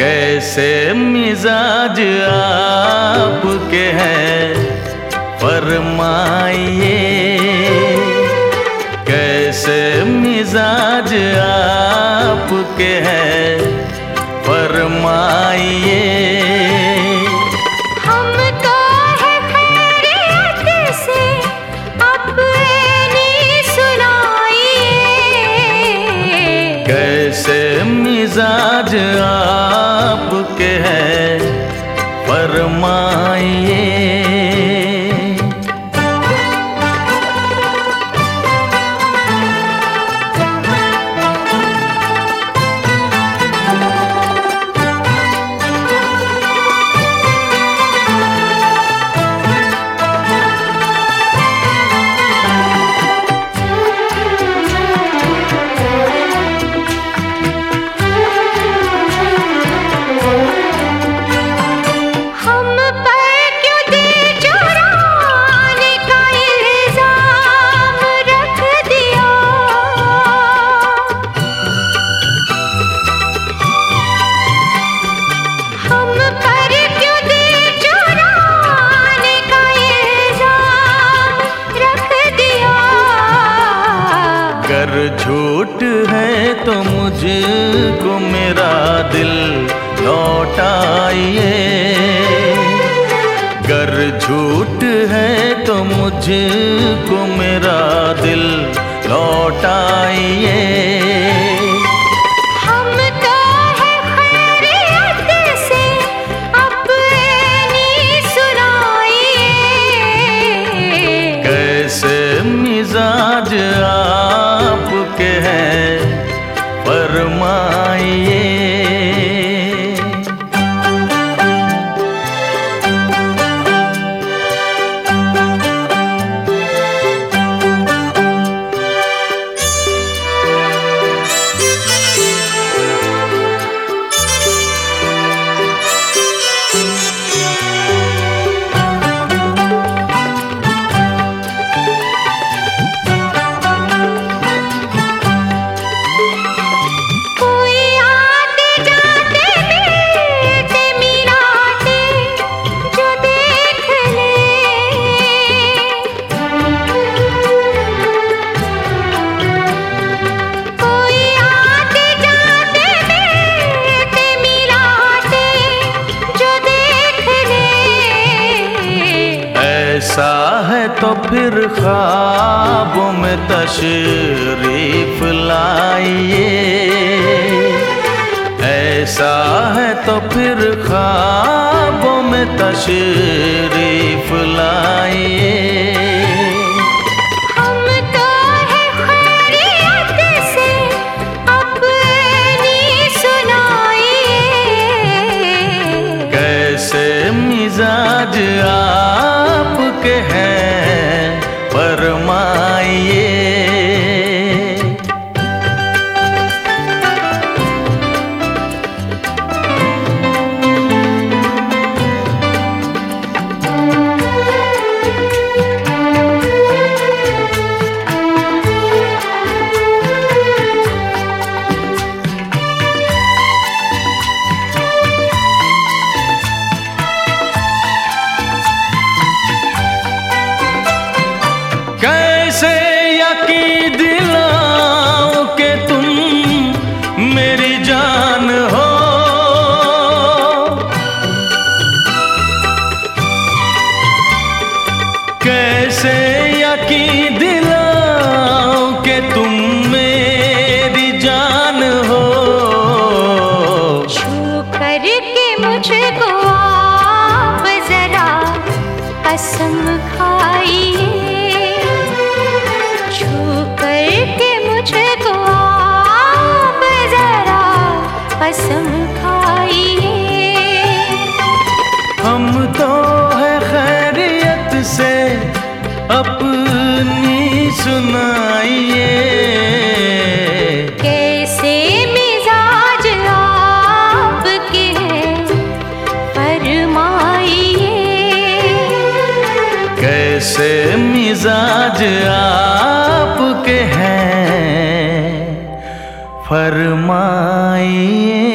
कैसे मिजाज आपके हैं फरमाइए, कैसे मिजाज आपके हैं फरमाइए। कैसे मिजाज आपके हैं फरमाइए। अगर झूठ है तो मुझको मेरा दिल लौटाइए, अगर झूठ है तो मुझको मेरा दिल लौटाइए। कैसे मिजाज आपके हैं फरमाइए। ऐसा है तो फिर ख्वाबों में तशरीफ लाइए, ऐसा है तो फिर ख्वाबों में तशरीफ लाइए। कैसे मिजाज आपके हैं फरमाइए। कैसे यकीन दिलाऊं कि तुम मेरी जान हो, कैसे यकीन दिलाऊं कि तुम मेरी जान हो। छू करके मुझको आप जरा कसम खाइए, कसम खाइए। हम तो है खैरियत से अपनी सुनाइए। कैसे मिजाज आपके हैं फरमाइए, कैसे मिजाज आपके हैं फरमाइए।